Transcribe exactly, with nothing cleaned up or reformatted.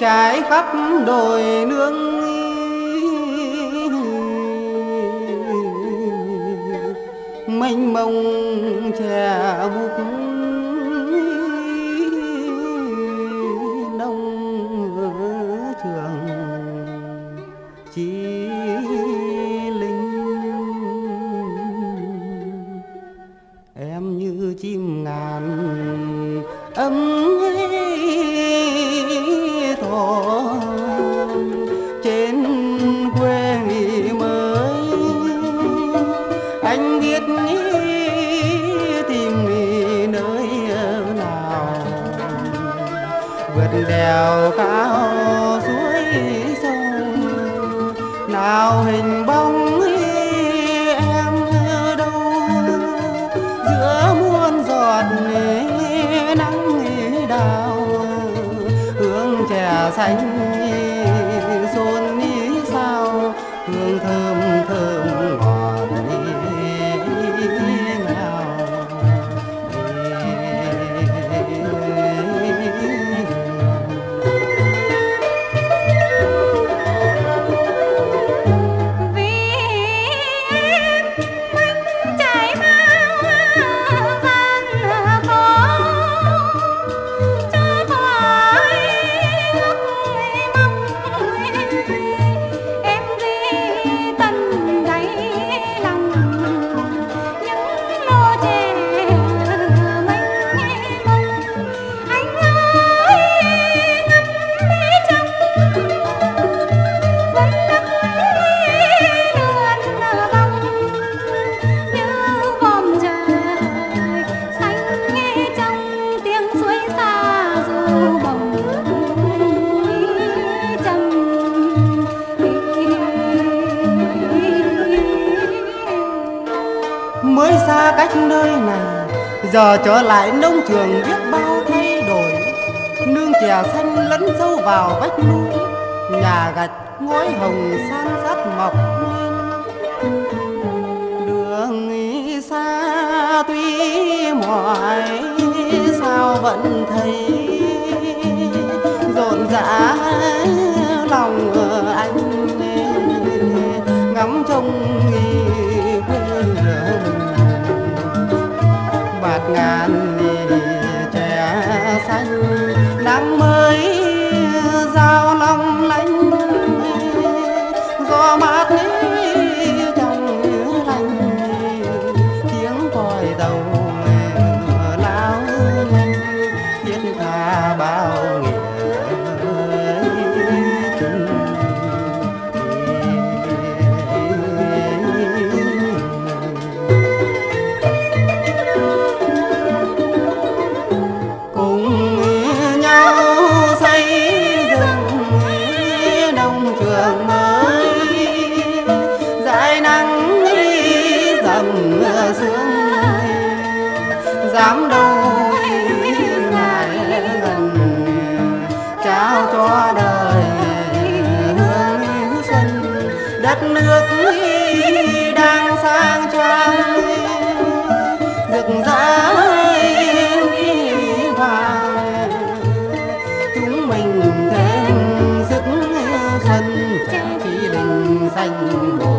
trải khắp đồi nương, mênh mông che bút nông trường Chí Linh. Em như chim ngàn ấm thổ trên quê mới, anh biết tìm nơi nào vượt đèo cao suối sông, nào hình bóng em đâu giữa muôn giọt nắng đào, hương trà xanh xôn sao, hương thơm thơm ngọt ngào. Mới xa cách nơi này, giờ trở lại nông trường biết bao thay đổi. Nương chè xanh lẫn sâu vào vách núi, nhà gạch ngói hồng san sát mọc lên. Đường xa tuy mỏi sao vẫn thấy rộn rã lòng anh, ngắm trông bạt ngàn trẻ xanh, nắng mới giao long lanh, gió mát trong lành, tiếng còi tàu lao nhanh, thiết tha bao nghĩa tình. Dám đâu lại gần trao cho đời hương xuân, đất nước đang sang trang rực rỡ vàng, chúng mình thêm sức xuân Chí Linh xanh.